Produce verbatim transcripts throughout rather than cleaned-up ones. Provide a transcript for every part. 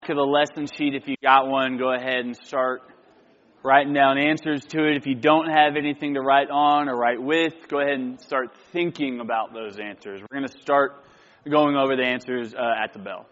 To the lesson sheet, if you got one, go ahead and start writing down answers to it. If you don't have anything to write on or write with, go ahead and start thinking about those answers. We're going to start going over the answers uh, at the bell.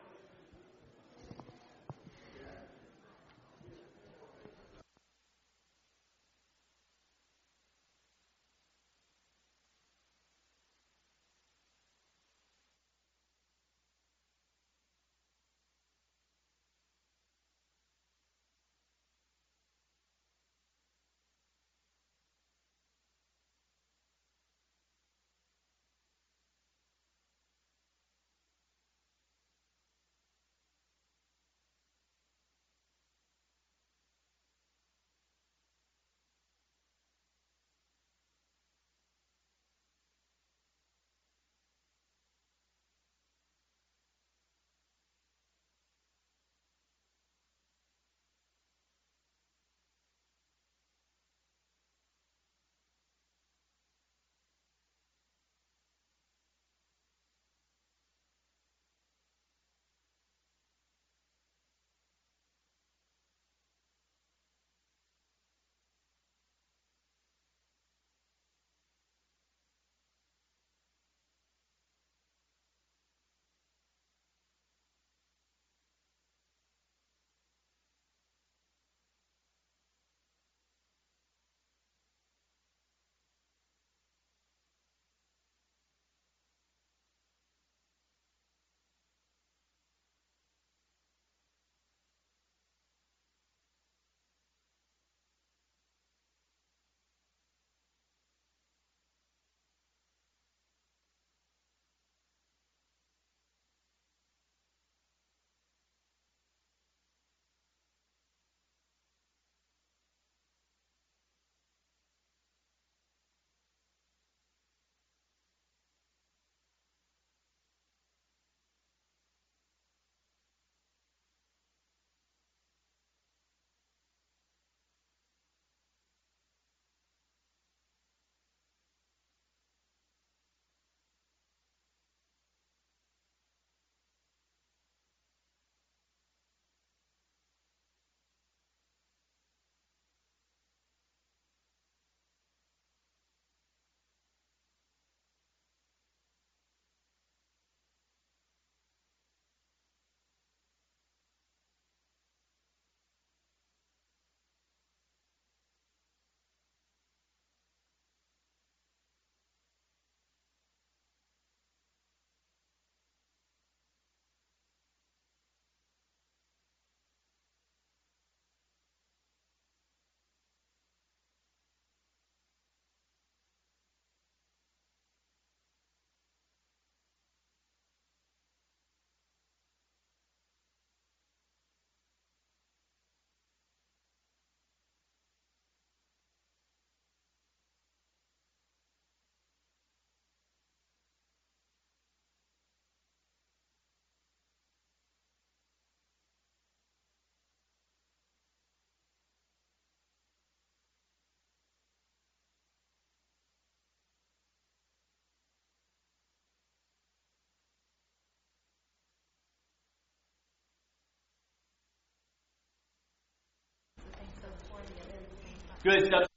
Good stuff.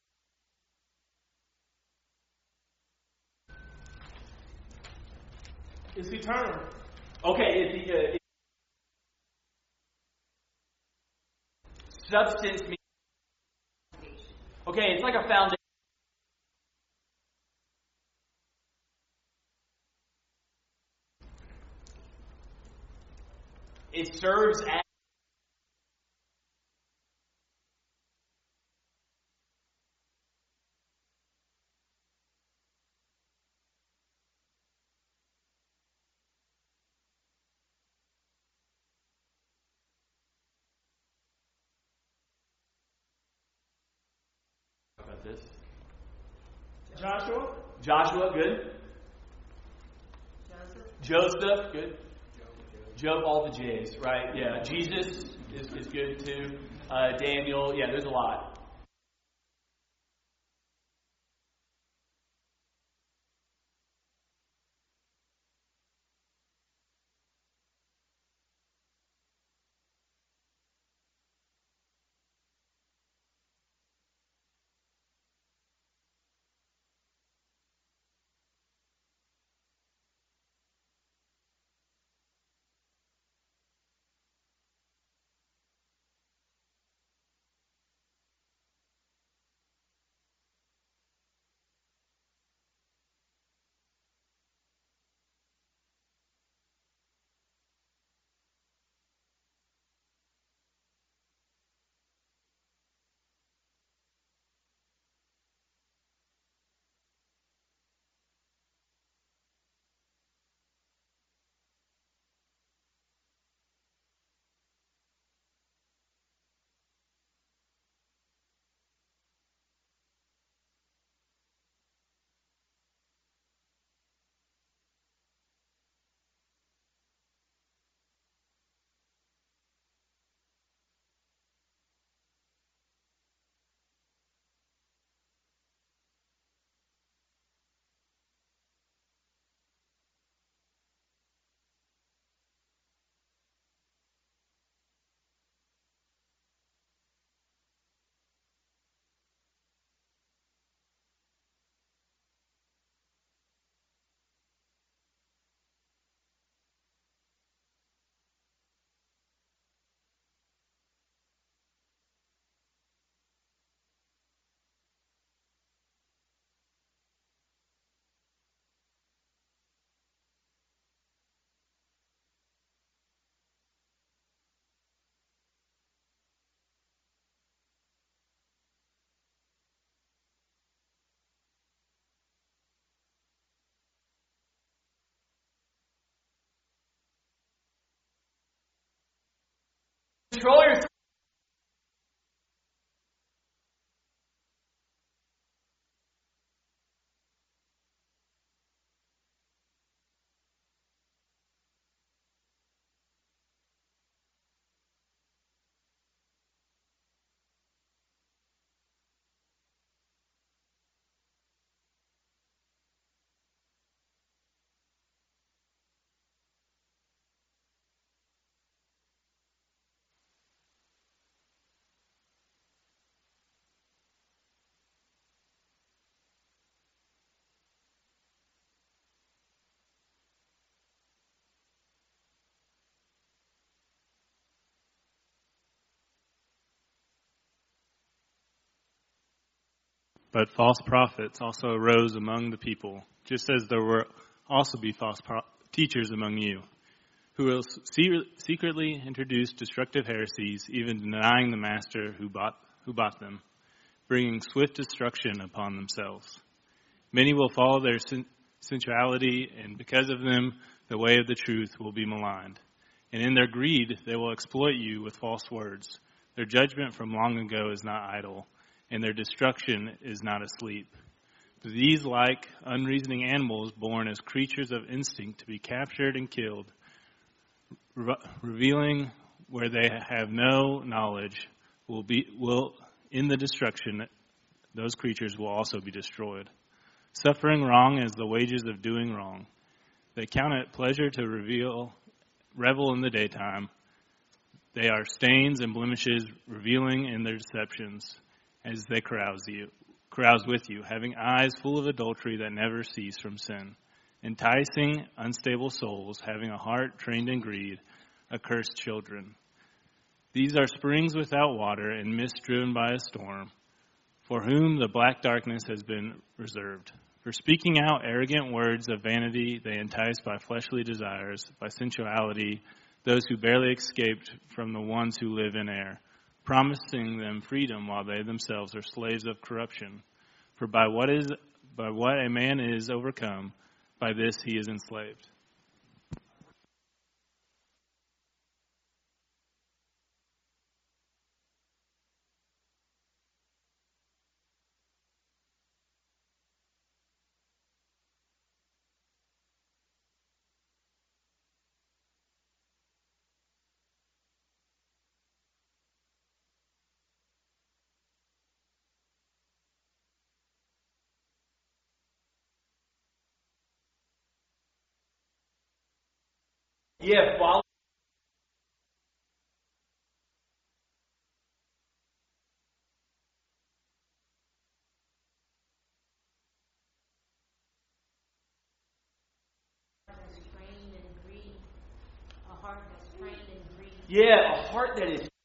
It's eternal. Okay, it's the, uh, substance means. Okay, it's like a foundation. It serves as. How about this? Joshua. Joshua, good. Joseph. Joseph, good. Job, all the J's, right? Yeah. Jesus is, is good too. Uh, Daniel, yeah, there's a lot. Control your But false prophets also arose among the people, just as there will also be false pro- teachers among you, who will se- secretly introduce destructive heresies, even denying the master who bought who bought them, bringing swift destruction upon themselves. Many will follow their sen- sensuality, and because of them, the way of the truth will be maligned. And in their greed, they will exploit you with false words. Their judgment from long ago is not idle, and their destruction is not asleep. These, like unreasoning animals born as creatures of instinct to be captured and killed, re- revealing where they have no knowledge, will be will in the destruction, those creatures will also be destroyed. Suffering wrong is the wages of doing wrong. They count it pleasure to reveal, revel in the daytime. They are stains and blemishes, revealing in their deceptions, as they carouse you, carouse with you, having eyes full of adultery that never cease from sin, enticing unstable souls, having a heart trained in greed, accursed children. These are springs without water and mist driven by a storm, for whom the black darkness has been reserved. For speaking out arrogant words of vanity, they entice by fleshly desires, by sensuality, those who barely escaped from the ones who live in error, promising them freedom while they themselves are slaves of corruption. For by what is by what a man is overcome, by this he is enslaved. Yeah, follow. Trained in greed, a heart that's trained in greed. Yeah, a heart that is.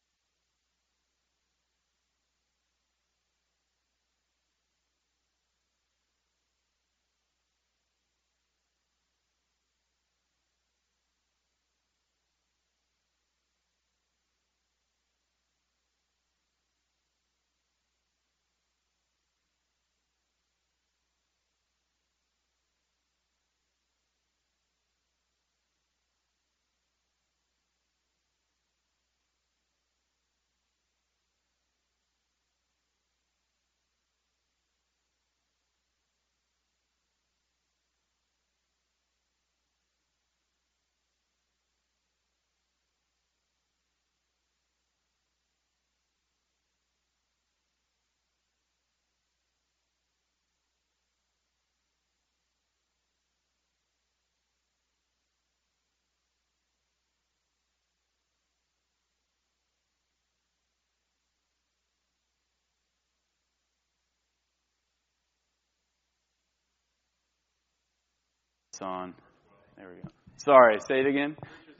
On. There we go. Sorry, say it again.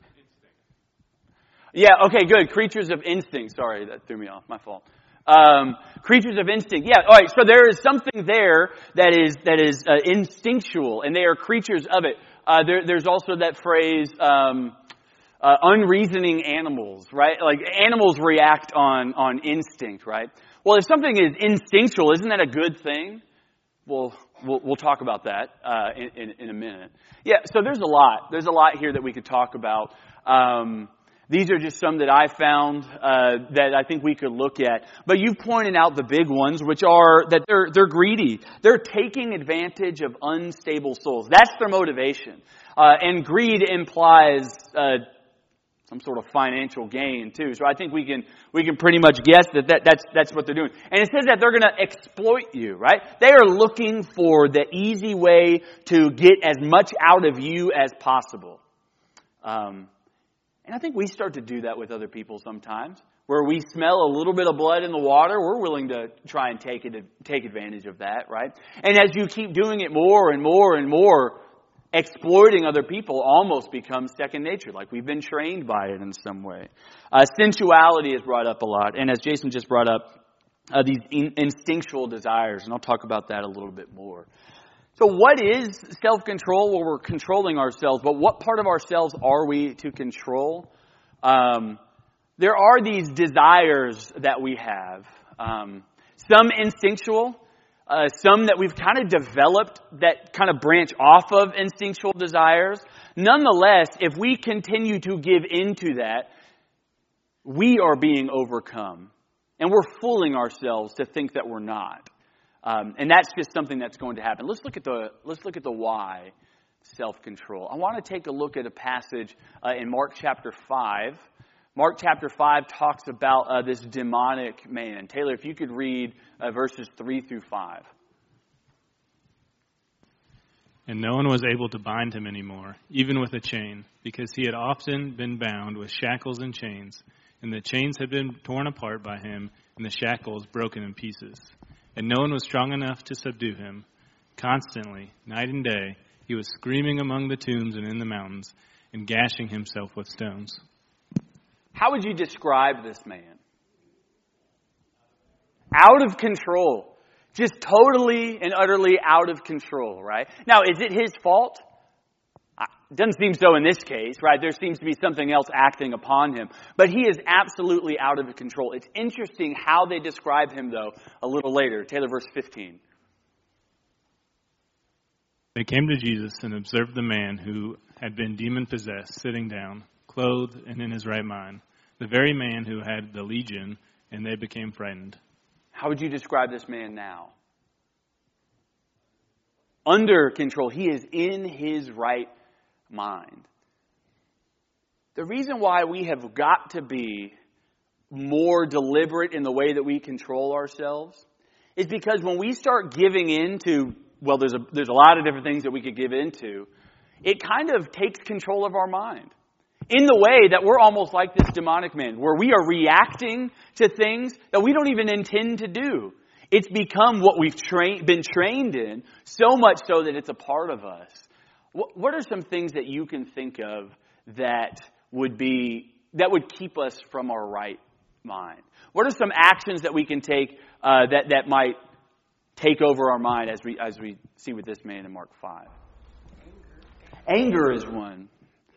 Yeah, okay, good. Creatures of instinct. Sorry, that threw me off. My fault. Um, creatures of instinct. Yeah, all right. So there is something there that is that is uh, instinctual, and they are creatures of it. Uh, there, there's also that phrase, um, uh, unreasoning animals, right? Like animals react on on instinct, right? Well, if something is instinctual, isn't that a good thing? Well, we'll, we'll talk about that uh, in, in, in a minute. Yeah, so there's a lot. There's a lot here that we could talk about. Um, These are just some that I found uh, that I think we could look at. But you pointed out the big ones, which are that they're they're greedy. They're taking advantage of unstable souls. That's their motivation. Uh, and greed implies uh, some sort of financial gain too. So I think we can we can pretty much guess that, that that's that's what they're doing. And it says that they're going to exploit you, right? They are looking for the easy way to get as much out of you as possible. Um, And I think we start to do that with other people sometimes, where we smell a little bit of blood in the water, we're willing to try and take it, take advantage of that, right? And as you keep doing it more and more and more, exploiting other people almost becomes second nature, like we've been trained by it in some way. Uh, sensuality is brought up a lot, and as Jason just brought up, uh, these in- instinctual desires, and I'll talk about that a little bit more. So what is self-control? Well, we're controlling ourselves, but what part of ourselves are we to control? Um, there are these desires that we have. Um, some instinctual, uh, some that we've kind of developed that kind of branch off of instinctual desires. Nonetheless, if we continue to give into that, we are being overcome. And we're fooling ourselves to think that we're not. Um, and that's just something that's going to happen. Let's look at the let's look at the why self-control. I want to take a look at a passage uh, in Mark chapter five. Mark chapter five talks about uh, this demonic man. Taylor, if you could read uh, verses three through five. And no one was able to bind him anymore, even with a chain, because he had often been bound with shackles and chains, and the chains had been torn apart by him, and the shackles broken in pieces. And no one was strong enough to subdue him. Constantly, night and day, he was screaming among the tombs and in the mountains and gashing himself with stones. How would you describe this man? Out of control. Just totally and utterly out of control, right? Now, is it his fault? It doesn't seem so in this case, right? There seems to be something else acting upon him. But he is absolutely out of control. It's interesting how they describe him, though, a little later. Taylor, verse fifteen. They came to Jesus and observed the man who had been demon-possessed, sitting down, clothed and in his right mind, the very man who had the legion, and they became frightened. How would you describe this man now? Under control. He is in his right mind. The reason why we have got to be more deliberate in the way that we control ourselves is because when we start giving into, well, there's a there's a lot of different things that we could give into, it kind of takes control of our mind. In the way that we're almost like this demonic man, where we are reacting to things that we don't even intend to do. It's become what we've tra- been trained in, so much so that it's a part of us. What are some things that you can think of that would be that would keep us from our right mind? What are some actions that we can take uh, that that might take over our mind as we as we see with this man in Mark five? Anger, anger is one.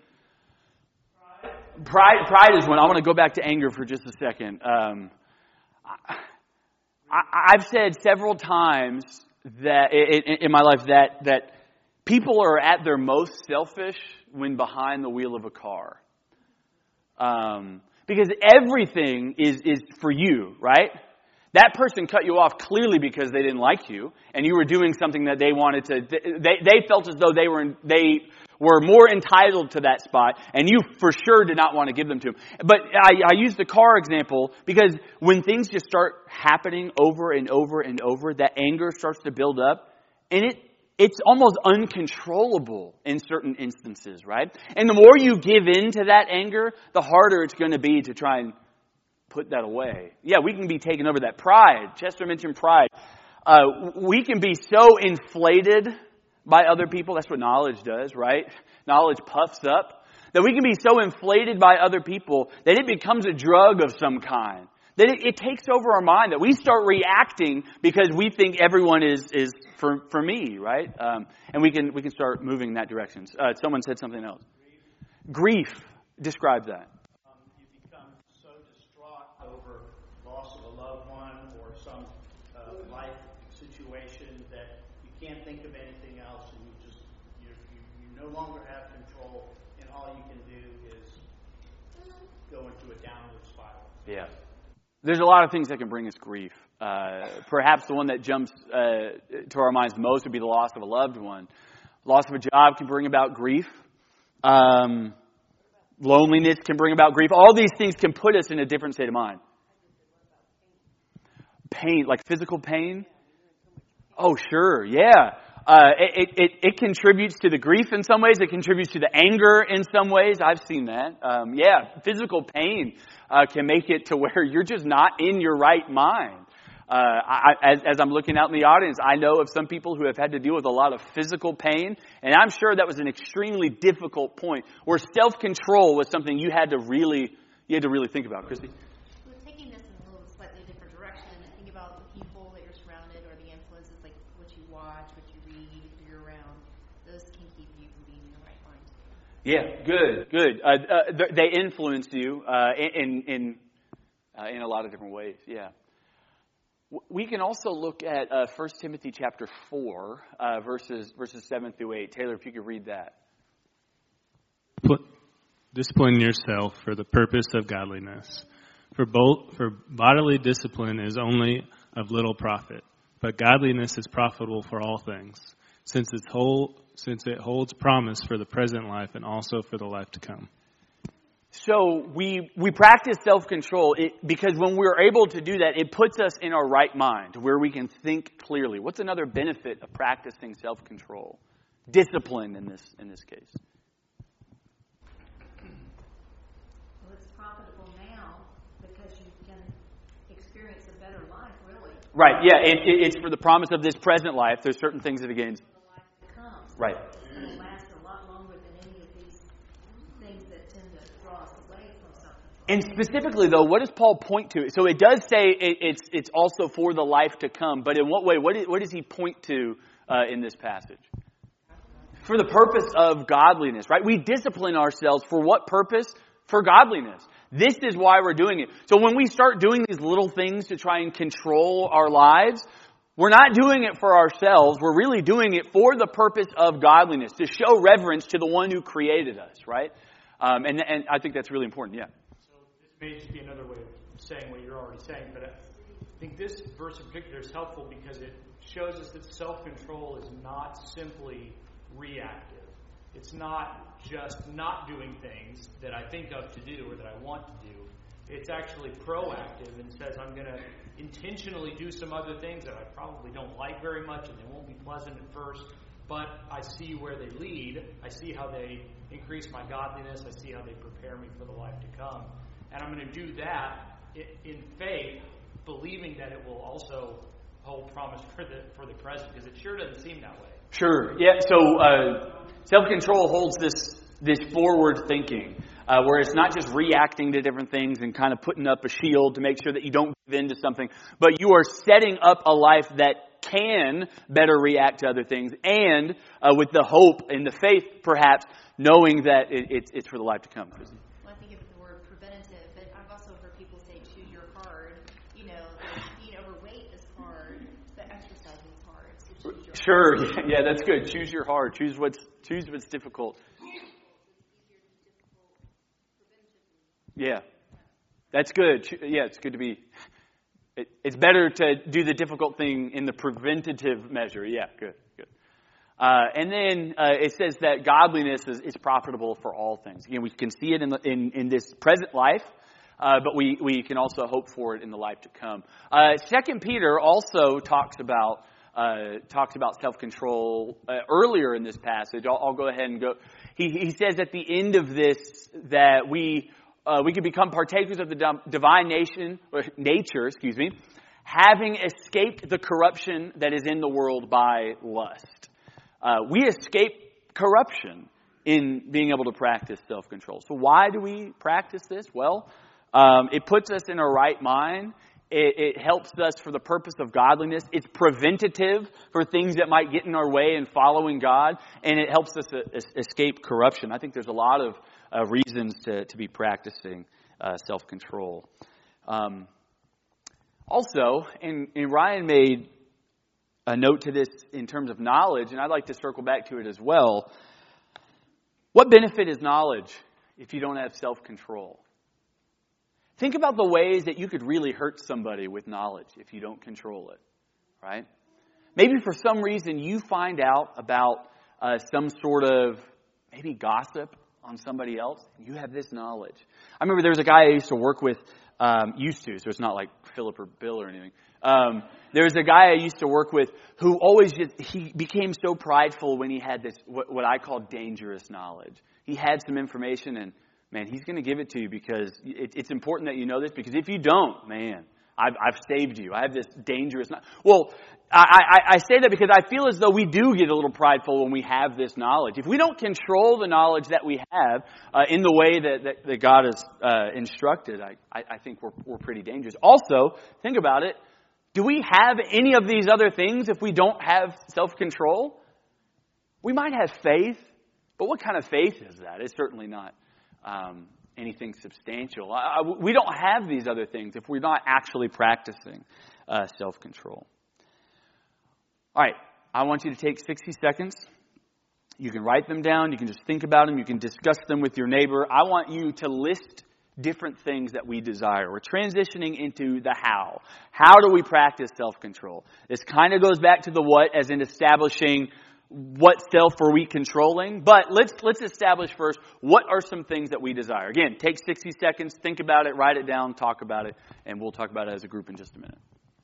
Pride, pride is one. I want to go back to anger for just a second. Um, I, I, I've said several times that in, in my life that that. People are at their most selfish when behind the wheel of a car. Um, because everything is, is for you, right? That person cut you off clearly because they didn't like you, and you were doing something that they wanted to. They they felt as though they were they were more entitled to that spot, and you for sure did not want to give them to them. But I, I use the car example because when things just start happening over and over and over, that anger starts to build up, and it. It's almost uncontrollable in certain instances, right? And the more you give in to that anger, the harder it's going to be to try and put that away. Yeah, we can be taken over that pride. Chester mentioned pride. Uh, we can be so inflated by other people. That's what knowledge does, right? Knowledge puffs up. That we can be so inflated by other people that it becomes a drug of some kind. That it, it takes over our mind, that we start reacting because we think everyone is is for for me, right? Um, and we can we can start moving in that direction. Uh, someone said something else. Grief. Grief. Describe that. Um, you become so distraught over loss of a loved one or some uh, life situation that you can't think of anything else, and you just you you you no longer have control, and all you can do is go into a downward spiral. Yeah. There's a lot of things that can bring us grief. Uh, perhaps the one that jumps uh, to our minds most would be the loss of a loved one. Loss of a job can bring about grief. Um, loneliness can bring about grief. All these things can put us in a different state of mind. Pain, like physical pain. Oh, sure, yeah. Uh, it, it, it contributes to the grief in some ways. It contributes to the anger in some ways. I've seen that. Um, yeah, physical pain uh, can make it to where you're just not in your right mind. Uh, I, as, as I'm looking out in the audience, I know of some people who have had to deal with a lot of physical pain, and I'm sure that was an extremely difficult point where self-control was something you had to really, you had to really think about. Christy? Well, taking this in a little slightly different direction, I think about the people that you're surrounded or the influences, like what you watch, what you read, who you're around. Those can keep you from being in the right mind. Yeah, good, good. Uh, uh, they influence you uh, in in uh, in a lot of different ways. Yeah. We can also look at uh, First Timothy chapter four, uh, verses verses seven through eight. Taylor, if you could read that. Put, discipline yourself for the purpose of godliness. For both, for bodily discipline is only of little profit, but godliness is profitable for all things, since its whole since it holds promise for the present life and also for the life to come. So we we practice self-control it, because when we're able to do that, it puts us in our right mind, where we can think clearly. What's another benefit of practicing self-control? Discipline in this in this case. Well, it's profitable now because you can experience a better life, really. Right, yeah, it, it, it's for the promise of this present life. There's certain things that it gains. The life to come. Right. It's going to last a lot longer than any of these things that tend to draw us away from something. And specifically, though, what does Paul point to? So it does say it, it's it's also for the life to come, but in what way? What, is, what does he point to uh, in this passage? For the purpose of godliness, right? We discipline ourselves for what purpose? For godliness. This is why we're doing it. So when we start doing these little things to try and control our lives, we're not doing it for ourselves. We're really doing it for the purpose of godliness, to show reverence to the one who created us, right? Um, and, and I think that's really important, yeah. So this may just be another way of saying what you're already saying, but I think this verse in particular is helpful because it shows us that self-control is not simply reactive. It's not just not doing things that I think of to do or that I want to do. It's actually proactive and says I'm going to intentionally do some other things that I probably don't like very much and they won't be pleasant at first, but I see where they lead. I see how they increase my godliness. I see how they prepare me for the life to come. And I'm going to do that in faith, believing that it will also hold promise for the for the present, because it sure doesn't seem that way. Sure. Yeah. So uh, self-control holds this this forward thinking, uh, where it's not just reacting to different things and kind of putting up a shield to make sure that you don't give in to something, but you are setting up a life that can better react to other things, and uh, with the hope and the faith, perhaps, knowing that it, it's it's for the life to come. Well, I think of the word preventative, but I've also heard people say choose your hard. You know, being overweight is hard, but exercising is hard. So choose your Sure. Yeah, yeah, that's good. Choose your hard. Choose what's choose what's difficult. Yeah, that's good. Yeah, it's good to be. It, it's better to do the difficult thing in the preventative measure. Yeah, good, good. Uh, and then uh, it says that godliness is, is profitable for all things. Again, we can see it in the, in, in this present life, uh, but we, we can also hope for it in the life to come. Uh, Second Peter also talks about uh, talks about self-control uh, earlier in this passage. I'll, I'll go ahead and go. He, he says at the end of this that we. Uh, we can become partakers of the divine nation, or nature, excuse me, having escaped the corruption that is in the world by lust. Uh, we escape corruption in being able to practice self-control. So why do we practice this? Well, um, it puts us in a right mind. It, it helps us for the purpose of godliness. It's preventative for things that might get in our way in following God, and it helps us uh, escape corruption. I think there's a lot of Uh, reasons to, to be practicing uh, self-control. Um, also, and, and Ryan made a note to this in terms of knowledge, and I'd like to circle back to it as well. What benefit is knowledge if you don't have self-control. Think about the ways that you could really hurt somebody with knowledge if you don't control it, right? Maybe for some reason you find out about uh, some sort of maybe gossip on somebody else. You have this knowledge. I remember there was a guy I used to work with, um, used to, so it's not like Philip or Bill or anything. Um, there was a guy I used to work with who always just, he became so prideful when he had this, what, what I call dangerous knowledge. He had some information and, man, he's going to give it to you because it, it's important that you know this, because if you don't, man, I've, I've saved you. I have this dangerous knowledge. Well, I, I, I say that because I feel as though we do get a little prideful when we have this knowledge. If we don't control the knowledge that we have uh, in the way that, that, that God has uh, instructed, I, I, I think we're, we're pretty dangerous. Also, think about it. Do we have any of these other things if we don't have self-control? We might have faith, but what kind of faith is that? It's certainly not um, anything substantial. I, I, we don't have these other things if we're not actually practicing uh, self-control. All right, I want you to take sixty seconds. You can write them down. You can just think about them. You can discuss them with your neighbor. I want you to list different things that we desire. We're transitioning into the how. How do we practice self-control? This kind of goes back to the what, as in establishing what self are we controlling. But let's let's establish first, what are some things that we desire? Again, take sixty seconds, think about it, write it down, talk about it, and we'll talk about it as a group in just a minute.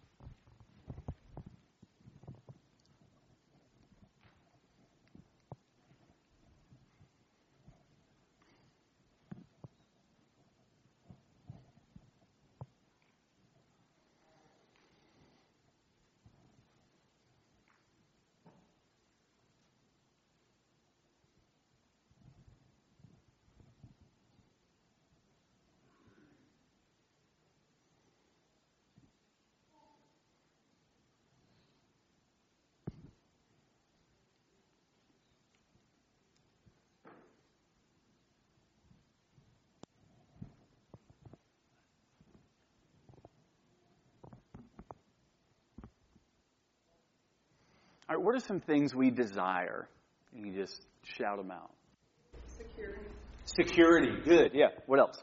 All right, what are some things we desire? And you just shout them out. Security. Security, good. Yeah. What else?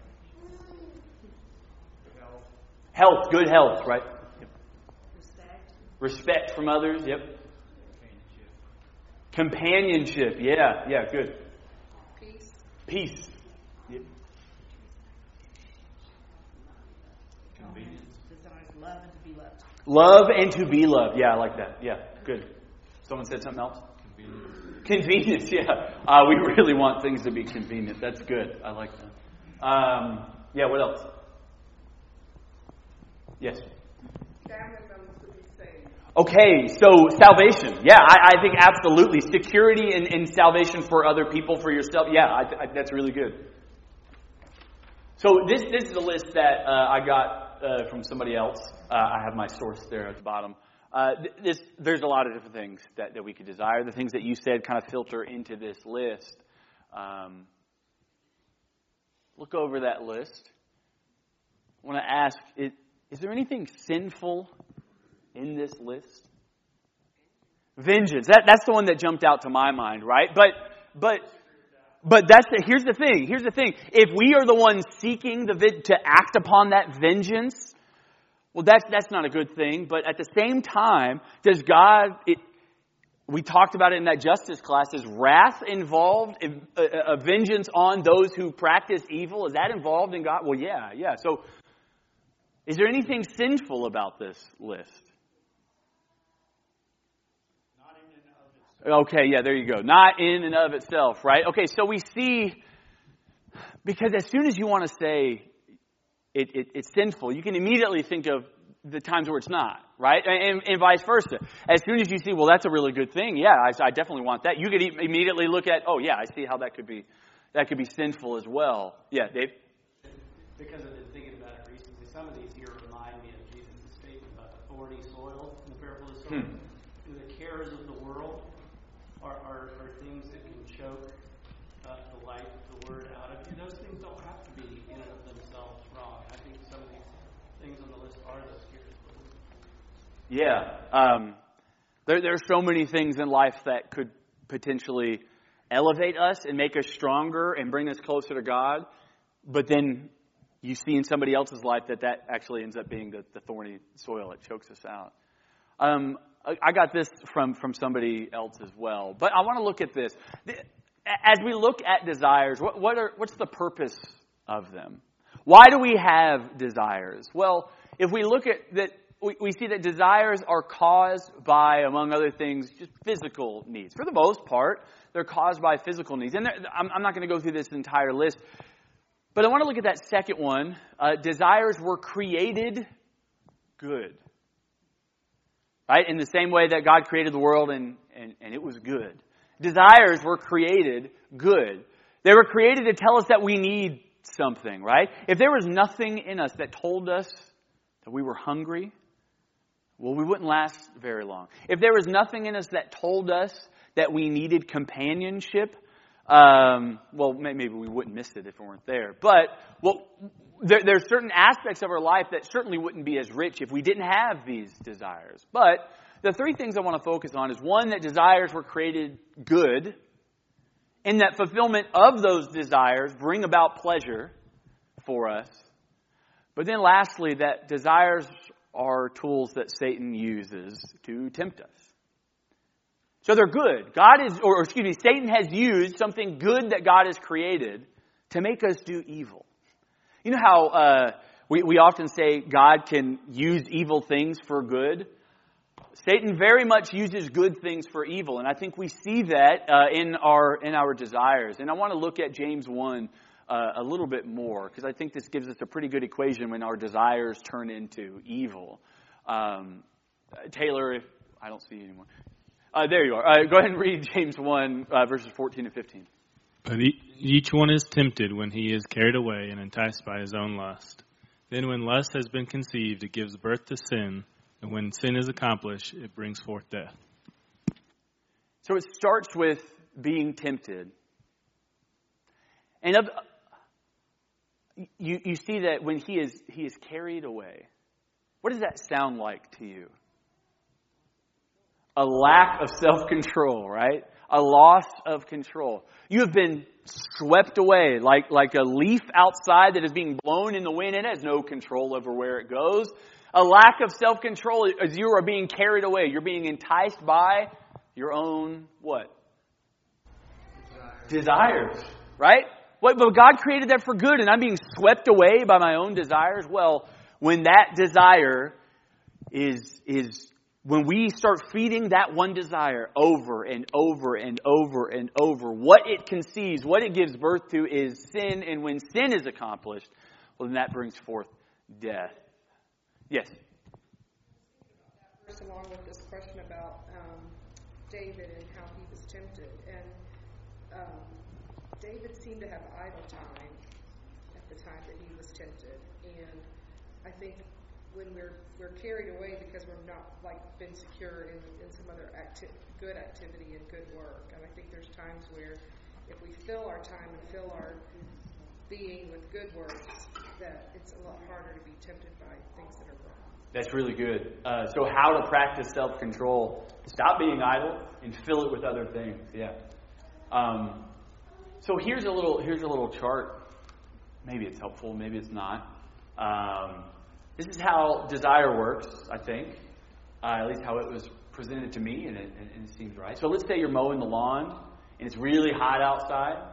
Health. Health, good health, right? Yep. Respect. Respect from others, yep. Companionship. Companionship, yeah, yeah, good. Peace. Peace. Yep. Convenience. Desires love and to be loved. Love and to be loved. Yeah, I like that. Yeah, good. Someone said something else? Convenience. Convenience, yeah. Uh, we really want things to be convenient. That's good. I like that. Um, yeah, what else? Yes? Family members to be saved. Okay, so salvation. Yeah, I, I think absolutely. Security and, and salvation for other people, for yourself. Yeah, I, I, that's really good. So this this is a list that uh, I got uh, from somebody else. Uh, I have my source there at the bottom. Uh, this, there's a lot of different things that, that we could desire. The things that you said kind of filter into this list. Um, look over that list. I want to ask, is, is there anything sinful in this list? Vengeance. That, that's the one that jumped out to my mind, right? But but but that's the, here's the thing. Here's the thing. If we are the ones seeking the to act upon that vengeance, well, that's that's not a good thing. But at the same time, does God? It, we talked about it in that justice class. Is wrath involved? A, a, a vengeance on those who practice evil? Is that involved in God? Well, yeah, yeah. So, is there anything sinful about this list? Not in and of itself. Okay, yeah, there you go. Not in and of itself, right? Okay, so we see, because as soon as you want to say it, it, it's sinful, you can immediately think of the times where it's not, right? And, and vice versa. As soon as you see, well, that's a really good thing. Yeah, I, I definitely want that. You could immediately look at, oh, yeah, I see how that could be, that could be sinful as well. Yeah, Dave? Because I've been thinking about it recently, some of these here remind me of Jesus' statement about the thorny soil in the parable of the sower. Hmm. The cares of the world are, are, are things that can choke uh, the life of the word out of you. Those things don't have to be in and of themselves wrong. I think some of these things on the list are those cares. Yeah. Um, there, there are so many things in life that could potentially elevate us and make us stronger and bring us closer to God. But then you see in somebody else's life that that actually ends up being the, the thorny soil that chokes us out. Um, I got this from, from somebody else as well. But I want to look at this. As we look at desires, what, what are, what's the purpose of them? Why do we have desires? Well, if we look at that, we, we see that desires are caused by, among other things, just physical needs. For the most part, they're caused by physical needs. And I'm, I'm not going to go through this entire list. But I want to look at that second one. Uh, desires were created good. Right? In the same way that God created the world and, and, and it was good. Desires were created good. They were created to tell us that we need something, right? If there was nothing in us that told us that we were hungry, well, we wouldn't last very long. If there was nothing in us that told us that we needed companionship, um, well, maybe we wouldn't miss it if it weren't there. But, well, there, there are certain aspects of our life that certainly wouldn't be as rich if we didn't have these desires. But the three things I want to focus on is, one, that desires were created good, and that fulfillment of those desires bring about pleasure for us. But then lastly, that desires are tools that Satan uses to tempt us. So they're good. God is, or excuse me, Satan has used something good that God has created to make us do evil. You know how uh, we, we often say God can use evil things for good? Satan very much uses good things for evil, and I think we see that uh, in our in our desires. And I want to look at James one uh, a little bit more, because I think this gives us a pretty good equation when our desires turn into evil. Um, Taylor, if, I don't see you anymore. Uh, there you are. Uh, go ahead and read James one, uh, verses fourteen and fifteen. But each one is tempted when he is carried away and enticed by his own lust. Then when lust has been conceived, it gives birth to sin. And when sin is accomplished, it brings forth death. So it starts with being tempted. And of, you, you see that when he is, he is carried away. What does that sound like to you? A lack of self-control, right? A loss of control. You have been swept away like, like a leaf outside that is being blown in the wind. It has no control over where it goes. A lack of self-control as you are being carried away. You're being enticed by your own what? Desires. Desires, right? What, but God created that for good, and I'm being swept away by my own desires. Well, when that desire is is when we start feeding that one desire over and over and over and over, what it conceives, what it gives birth to is sin, and when sin is accomplished, well, then that brings forth death. Yes. First, along with this question about um, David and how he was tempted, and um, David seemed to have idle time at the time that he was tempted, and I think when we're we're carried away because we're not like been secure in, in some other acti- good activity and good work, and I think there's times where if we fill our time and fill our being with good works, that it's a lot harder to be tempted by things that are wrong. That's really good. Uh, so how to practice self-control. Stop being idle and fill it with other things. Yeah. Um, so here's a little here's a little chart. Maybe it's helpful, maybe it's not. Um, this is how desire works, I think. Uh, at least how it was presented to me, and it, and it seems right. So let's say you're mowing the lawn, and it's really hot outside,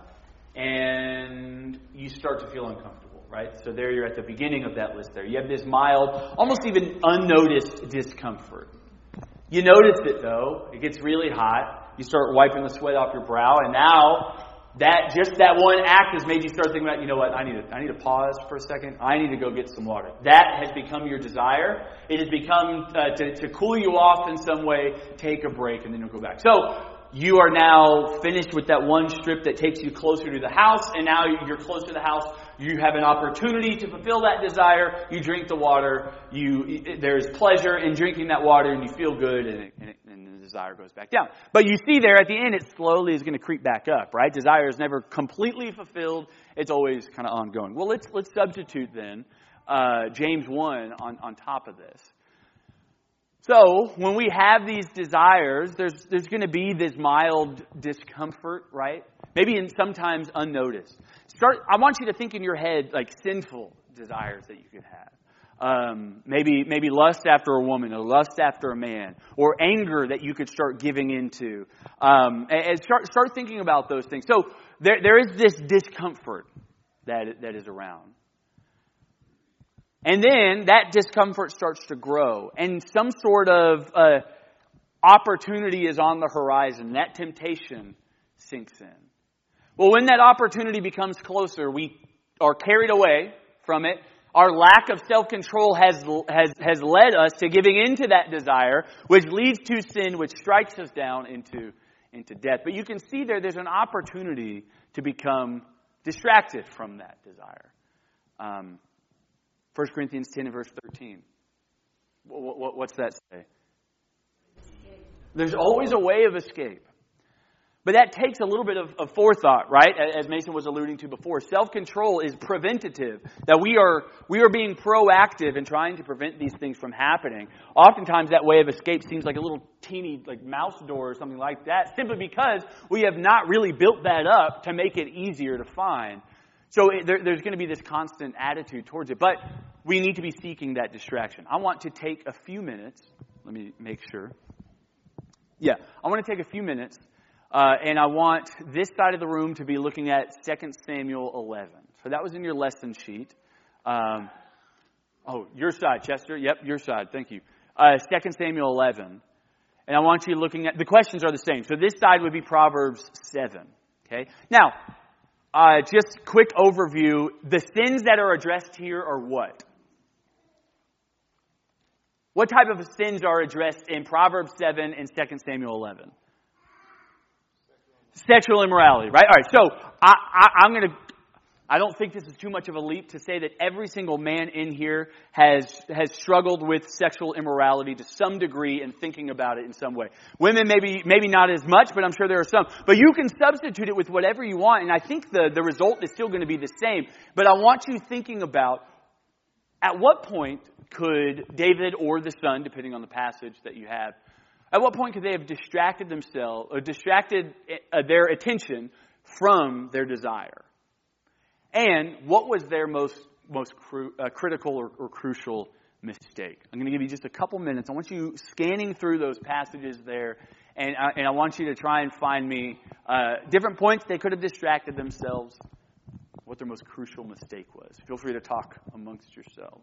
and you start to feel uncomfortable, right? So there you're at the beginning of that list there. You have this mild, almost even unnoticed discomfort. You notice it, though. It gets really hot. You start wiping the sweat off your brow, and now that just that one act has made you start thinking about, you know what, I need to, I need to pause for a second. I need to go get some water. That has become your desire. It has become uh, to, to cool you off in some way, take a break, and then you'll go back. So you are now finished with that one strip that takes you closer to the house, and now you're close to the house. You have an opportunity to fulfill that desire. You drink the water. You there is pleasure in drinking that water, and you feel good, and, it, and, it, and the desire goes back down. But you see there at the end, it slowly is going to creep back up, right? Desire is never completely fulfilled. It's always kind of ongoing. Well, let's let's substitute then uh, James one on, on top of this. So, when we have these desires, there's there's going to be this mild discomfort, right? Maybe in, sometimes unnoticed. Start. I want you to think in your head like sinful desires that you could have. Um, maybe maybe lust after a woman, or lust after a man, or anger that you could start giving into. Um, and, and start start thinking about those things. So there there is this discomfort that that is around. And then that discomfort starts to grow, and some sort of uh, opportunity is on the horizon. That temptation sinks in. Well, when that opportunity becomes closer, we are carried away from it. Our lack of self-control has has has led us to giving into that desire, which leads to sin, which strikes us down into into death. But you can see there, there's an opportunity to become distracted from that desire. Um, First Corinthians ten and verse thirteen. What, what, what's that say? There's always a way of escape. But that takes a little bit of, of forethought, right? As Mason was alluding to before. Self-control is preventative. That we are we are being proactive in trying to prevent these things from happening. Oftentimes that way of escape seems like a little teeny like mouse door or something like that, simply because we have not really built that up to make it easier to find. So there, there's going to be this constant attitude towards it. But we need to be seeking that distraction. I want to take a few minutes. Let me make sure. Yeah, I want to take a few minutes. Uh, and I want this side of the room to be looking at Second Samuel eleven. So that was in your lesson sheet. Um, oh, your side, Chester. Yep, your side. Thank you. Uh, Second Samuel eleven. And I want you looking at... The questions are the same. So this side would be Proverbs seven. Okay? Now... Uh, just quick overview. The sins that are addressed here are what? What type of sins are addressed in Proverbs seven and Second Samuel eleven? Sexual immorality, right? All right, so I, I, I'm going to... I don't think this is too much of a leap to say that every single man in here has has struggled with sexual immorality to some degree and thinking about it in some way. Women maybe maybe not as much, but I'm sure there are some. But you can substitute it with whatever you want, and I think the, the result is still going to be the same. But I want you thinking about at what point could David or the son, depending on the passage that you have, at what point could they have distracted themselves or distracted their attention from their desire? And what was their most most cru- uh, critical or, or crucial mistake? I'm going to give you just a couple minutes. I want you scanning through those passages there, and I, and I want you to try and find me uh, different points they could have distracted themselves, what their most crucial mistake was. Feel free to talk amongst yourselves.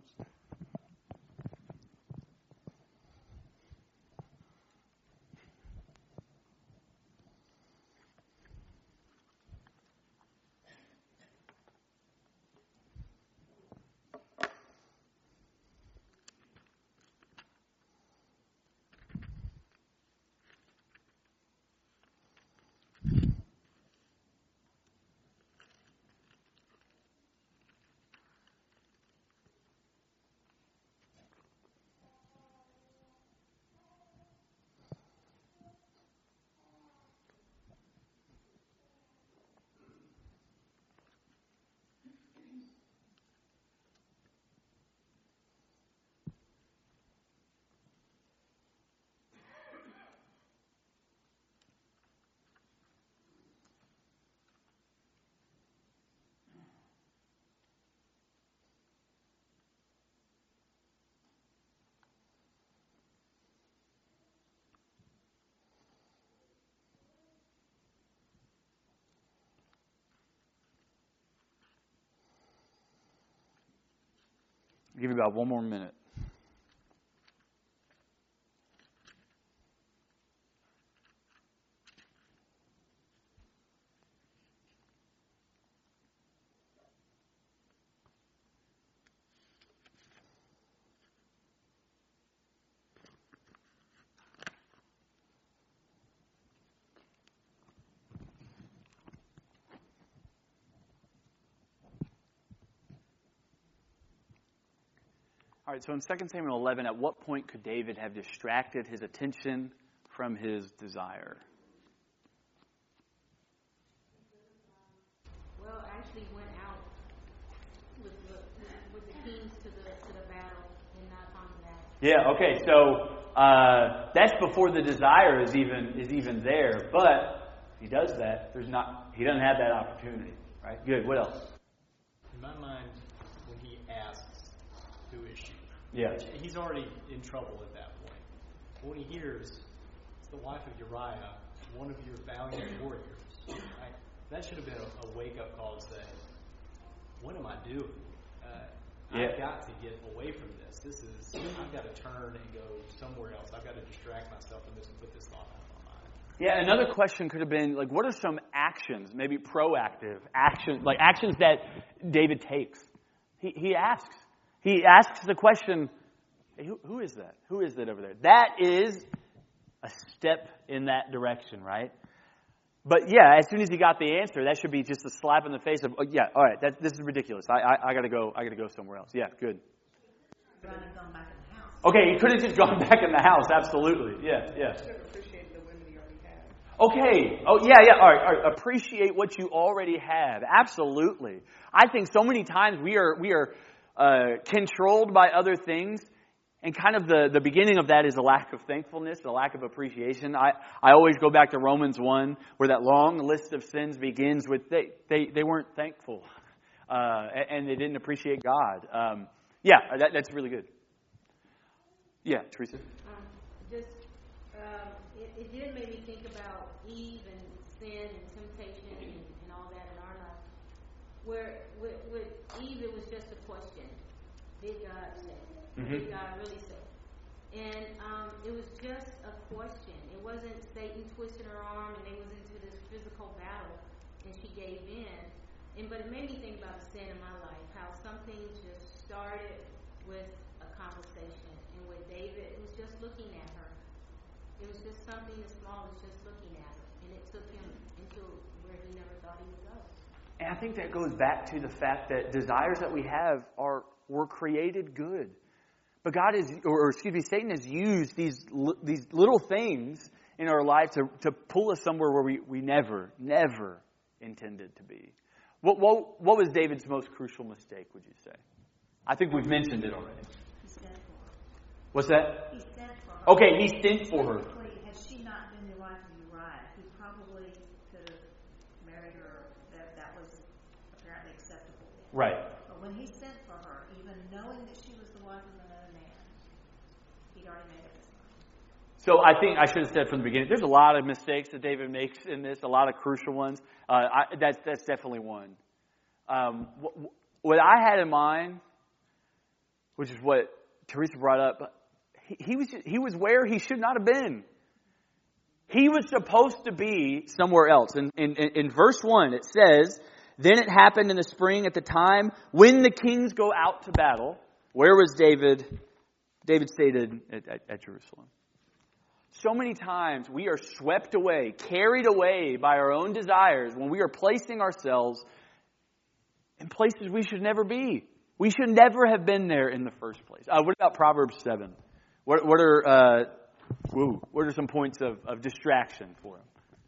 I'll give you about one more minute. All right, so in Second Samuel eleven, at what point could David have distracted his attention from his desire? Well, actually went out with the, with the kings to the to the battle and not on that. Yeah, okay, so Uh, that's before the desire is even is even there. But if he does that, there's not. He doesn't have that opportunity, right? Good. What else? In my mind, when he asks, "Who is she?" Yeah. He's already in trouble at that point. But when he hears it's the wife of Uriah, one of your valiant warriors, right? That should have been a, a wake-up call to say, "What am I doing? Uh, yeah. I've got to get away from this. This is I've got to turn and go somewhere else. I've got to distract myself from this and put this thought out of my mind." Yeah, another question could have been, like, what are some actions, maybe proactive actions, like actions that David takes? He, he asks. He asks the question, hey, who, who is that? Who is that over there? That is a step in that direction, right? But yeah, as soon as he got the answer, that should be just a slap in the face of, oh, yeah, all right, that, this is ridiculous. I, I, I gotta go. I gotta go somewhere else. Yeah, good. Gone back in the house. Okay, he could have just gone back in the house. Absolutely. Yeah, yeah. Should have appreciated the women he already had. Okay. Oh, yeah, yeah. All right, all right. Appreciate what you already have. Absolutely. I think so many times we are we are uh, controlled by other things. And kind of the, the beginning of that is a lack of thankfulness, a lack of appreciation. I, I always go back to Romans one, where that long list of sins begins with they they, they weren't thankful, uh, and they didn't appreciate God. Um, yeah, that, that's really good. Yeah, Teresa? Um, just, um, it, it did make me think about Eve and sin and temptation and, and all that in our life. Where with, with Eve, it was just a question. Did God say? Mm-hmm. Did God really say? And um, it was just a question. It wasn't Satan twisting her arm and they was into this physical battle and she gave in. And but it made me think about the sin in my life, how something just started with a conversation. And with David, it was just looking at her. It was just something as small as just looking at her. And it took him into where he never thought he would go. And I think that goes back to the fact that desires that we have are were created good. But God is, or excuse me, Satan has used these these little things in our life to, to pull us somewhere where we, we never, never intended to be. What, what what was David's most crucial mistake, would you say? I think we've mentioned it already. He sent for her. What's that? He sent for her. Okay, he sent for her. Had she not been the wife of Uriah, he probably could have married her. That that was apparently acceptable. Right. But when he sent for her, even knowing that she was the wife of another man, he'd already made up his mind. So I think I should have said from the beginning, there's a lot of mistakes that David makes in this, a lot of crucial ones. Uh, I, that's that's definitely one. Um, what, what I had in mind, which is what Teresa brought up, he, he was he was where he should not have been. He was supposed to be somewhere else. In, in, in verse one, it says, "Then it happened in the spring at the time when the kings go out to battle." Where was David? David stayed at, at, at Jerusalem. So many times we are swept away, carried away by our own desires when we are placing ourselves in places we should never be. We should never have been there in the first place. Uh, what about Proverbs seven? What, what are uh, woo, what are some points of, of distraction for him?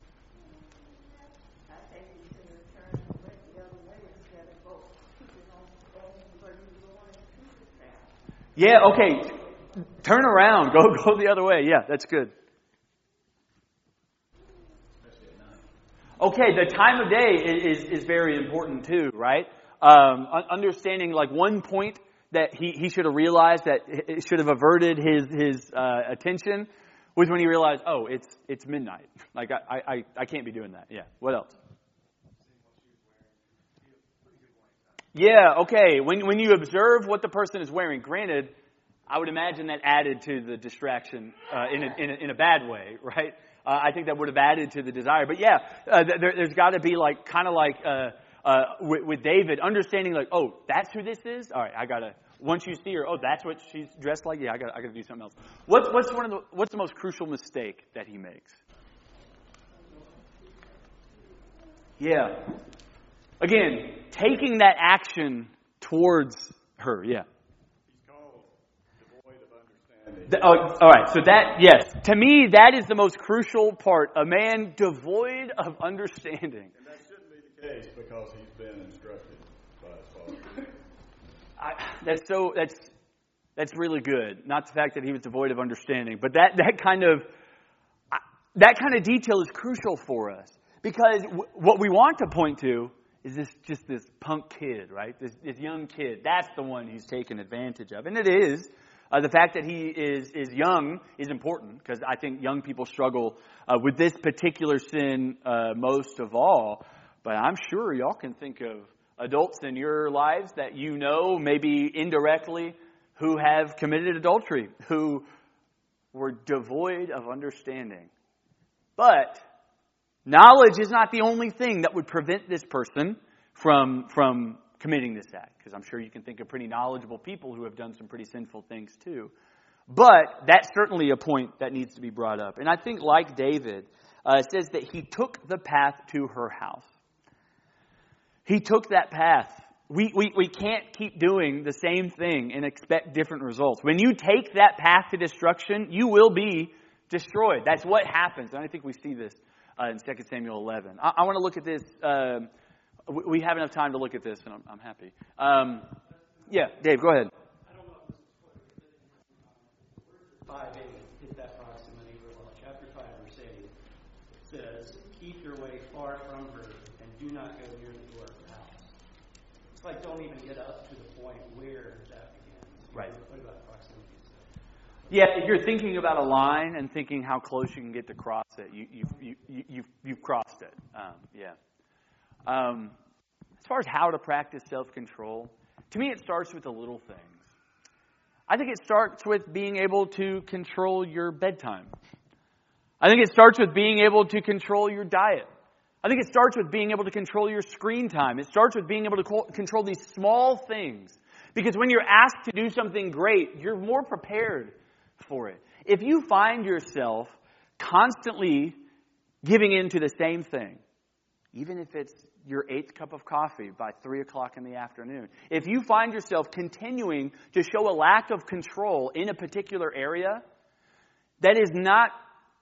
Yeah, okay. Turn around. Go go the other way. Yeah, that's good. Okay, the time of day is, is, is very important too, right? Um, understanding like one point that he, he should have realized that it should have averted his his uh, attention was when he realized, oh, it's it's midnight. Like I, I, I can't be doing that. Yeah. What else? Yeah, okay. When when you observe what the person is wearing, granted, I would imagine that added to the distraction uh, in, a, in, a, in a bad way, right? Uh, I think that would have added to the desire. But yeah, uh, there, there's got to be like, kind of like uh, uh, with, with David, understanding like, oh, that's who this is? All right, I got to, once you see her, oh, that's what she's dressed like? Yeah, I got I got to do something else. What's, what's, one of the, what's the most crucial mistake that he makes? Yeah. Again, taking that action towards her, yeah. The, oh, all right, so that, yes, to me, that is the most crucial part. A man devoid of understanding. And that shouldn't be the case because he's been instructed by his father. I, that's so, that's That's really good. Not the fact that he was devoid of understanding, but that, that kind of that kind of detail is crucial for us, because w- what we want to point to is this just this punk kid, right? This, this young kid. That's the one he's taken advantage of, and it is. Uh, the fact that he is is young is important, because I think young people struggle uh, with this particular sin uh, most of all. But I'm sure y'all can think of adults in your lives that you know, maybe indirectly, who have committed adultery, who were devoid of understanding. But knowledge is not the only thing that would prevent this person from, from committing this act. Because I'm sure you can think of pretty knowledgeable people who have done some pretty sinful things too. But that's certainly a point that needs to be brought up. And I think, like David, uh, it says that he took the path to her house. He took that path. We, we, we can't keep doing the same thing and expect different results. When you take that path to destruction, you will be destroyed. That's what happens. And I think we see this uh, in Second Samuel eleven. I, I want to look at this. Uh, we, we have enough time to look at this, and I'm, I'm happy. Um, yeah, Dave, go ahead. five eight, hit that proximity real well. Chapter five, verse eight says, "Keep your way far from her, and do not go near the door of her house." It's like, don't even get up to the point where that begins. Right. What about proximity? Yeah, if you're thinking about a line and thinking how close you can get to cross it, you, you, you, you, you've, you've crossed it. Um, yeah. Um, as far as how to practice self-control, to me it starts with the little things. I think it starts with being able to control your bedtime. I think it starts with being able to control your diet. I think it starts with being able to control your screen time. It starts with being able to co- control these small things. Because when you're asked to do something great, you're more prepared for it. If you find yourself constantly giving in to the same thing, even if it's your eighth cup of coffee by three o'clock in the afternoon, if you find yourself continuing to show a lack of control in a particular area, that is not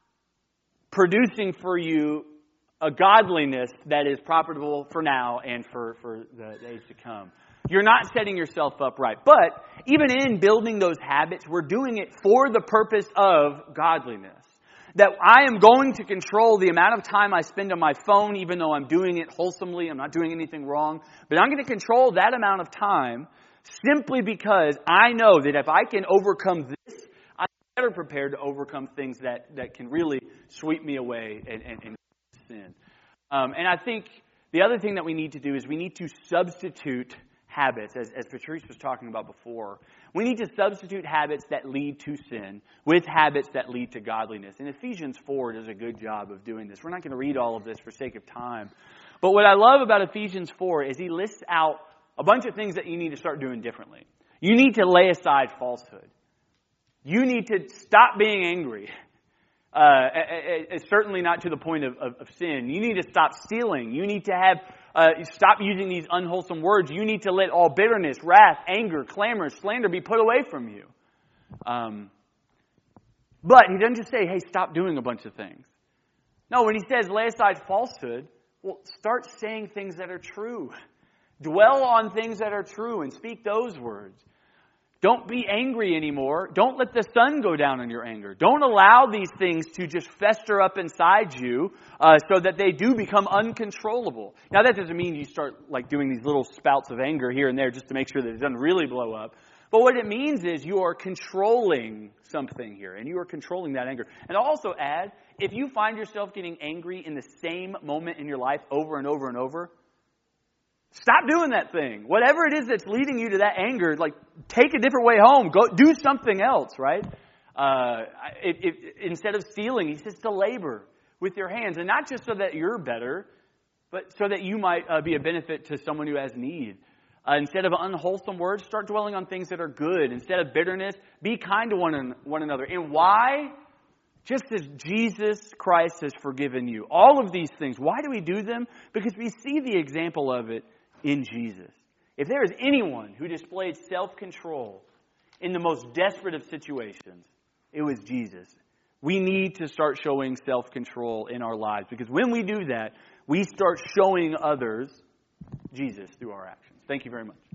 producing for you a godliness that is profitable for now and for, for the days to come. You're not setting yourself up right. But even in building those habits, we're doing it for the purpose of godliness. That I am going to control the amount of time I spend on my phone, even though I'm doing it wholesomely, I'm not doing anything wrong. But I'm going to control that amount of time simply because I know that if I can overcome this, I'm better prepared to overcome things that, that can really sweep me away and, and, and sin. Um, and I think the other thing that we need to do is we need to substitute habits, as, as Patrice was talking about before. We need to substitute habits that lead to sin with habits that lead to godliness. And Ephesians four does a good job of doing this. We're not going to read all of this for sake of time. But what I love about Ephesians four is he lists out a bunch of things that you need to start doing differently. You need to lay aside falsehood. You need to stop being angry. Uh, it's certainly not to the point of, of, of sin. You need to stop stealing. You need to have uh, stop using these unwholesome words. You need to let all bitterness, wrath, anger, clamor, slander be put away from you. Um, but he doesn't just say, hey, stop doing a bunch of things. No, when he says lay aside falsehood, well, start saying things that are true. Dwell on things that are true and speak those words. Don't be angry anymore. Don't let the sun go down on your anger. Don't allow these things to just fester up inside you uh, so that they do become uncontrollable. Now, that doesn't mean you start like doing these little spouts of anger here and there just to make sure that it doesn't really blow up. But what it means is you are controlling something here, and you are controlling that anger. And I'll also add, if you find yourself getting angry in the same moment in your life over and over and over, stop doing that thing. Whatever it is that's leading you to that anger, like, take a different way home. Go do something else, right? Uh, it, it, instead of stealing, he says to labor with your hands. And not just so that you're better, but so that you might uh, be a benefit to someone who has need. Uh, instead of unwholesome words, start dwelling on things that are good. Instead of bitterness, be kind to one, one another. And why? Just as Jesus Christ has forgiven you. All of these things. Why do we do them? Because we see the example of it in Jesus. If there is anyone who displayed self-control in the most desperate of situations, it was Jesus. We need to start showing self-control in our lives, because when we do that, we start showing others Jesus through our actions. Thank you very much.